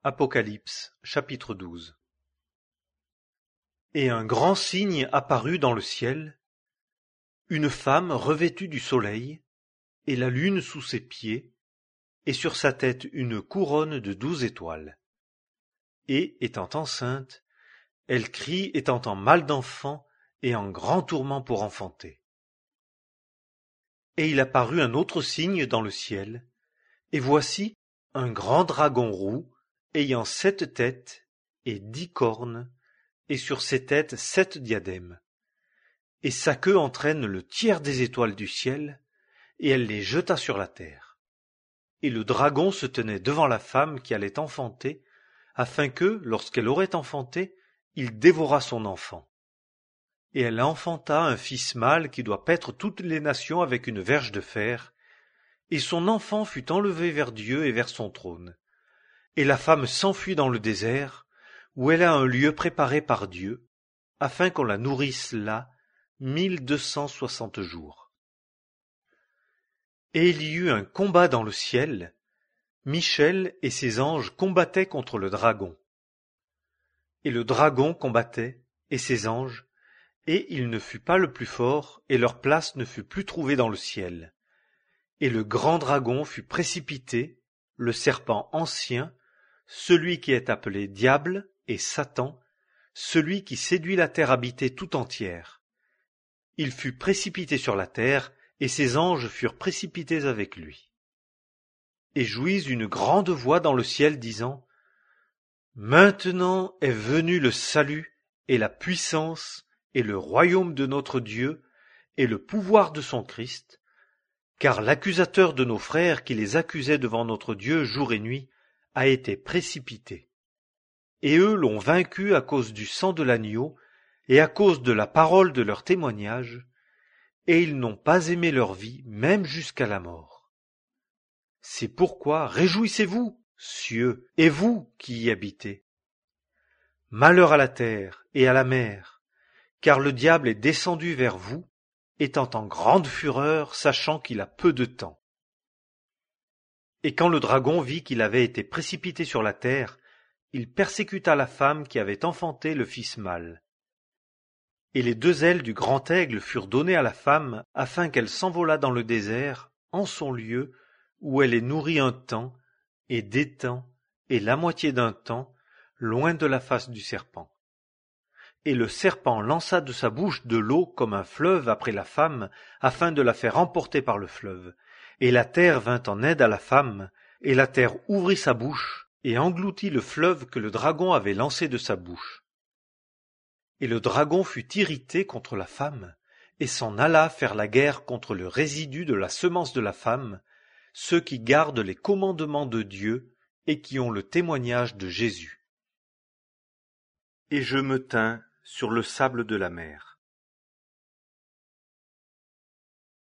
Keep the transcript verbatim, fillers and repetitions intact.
Apocalypse, chapitre douze. Et un grand signe apparut dans le ciel, une femme revêtue du soleil, et la lune sous ses pieds, et sur sa tête une couronne de douze étoiles. Et, étant enceinte, elle crie étant en mal d'enfant et en grand tourment pour enfanter. Et il apparut un autre signe dans le ciel, et voici un grand dragon roux, ayant sept têtes et dix cornes, et sur ses têtes sept diadèmes. Et sa queue entraîne le tiers des étoiles du ciel, et elle les jeta sur la terre. Et le dragon se tenait devant la femme qui allait enfanter, afin que, lorsqu'elle aurait enfanté, il dévorât son enfant. Et elle enfanta un fils mâle qui doit paître toutes les nations avec une verge de fer, et son enfant fut enlevé vers Dieu et vers son trône. Et la femme s'enfuit dans le désert, où elle a un lieu préparé par Dieu, afin qu'on la nourrisse là mille deux cent soixante jours. Et il y eut un combat dans le ciel, Michel et ses anges combattaient contre le dragon. Et le dragon combattait, et ses anges, et il ne fut pas le plus fort, et leur place ne fut plus trouvée dans le ciel. Et le grand dragon fut précipité, le serpent ancien, celui qui est appelé Diable et Satan, celui qui séduit la terre habitée tout entière. Il fut précipité sur la terre, et ses anges furent précipités avec lui. Et jouit une grande voix dans le ciel disant : Maintenant est venu le salut, et la puissance, et le royaume de notre Dieu, et le pouvoir de son Christ, car l'accusateur de nos frères qui les accusait devant notre Dieu jour et nuit a été précipité. Et eux l'ont vaincu à cause du sang de l'agneau et à cause de la parole de leur témoignage, et ils n'ont pas aimé leur vie même jusqu'à la mort. C'est pourquoi réjouissez-vous, cieux, et vous qui y habitez. Malheur à la terre et à la mer, car le diable est descendu vers vous, étant en grande fureur, sachant qu'il a peu de temps. Et quand le dragon vit qu'il avait été précipité sur la terre, il persécuta la femme qui avait enfanté le fils mâle. Et les deux ailes du grand aigle furent données à la femme, afin qu'elle s'envolât dans le désert, en son lieu, où elle est nourrie un temps, et des temps, et la moitié d'un temps, loin de la face du serpent. Et le serpent lança de sa bouche de l'eau comme un fleuve après la femme, afin de la faire emporter par le fleuve. Et la terre vint en aide à la femme, et la terre ouvrit sa bouche, et engloutit le fleuve que le dragon avait lancé de sa bouche. Et le dragon fut irrité contre la femme, et s'en alla faire la guerre contre le résidu de la semence de la femme, ceux qui gardent les commandements de Dieu, et qui ont le témoignage de Jésus. Et je me tins sur le sable de la mer.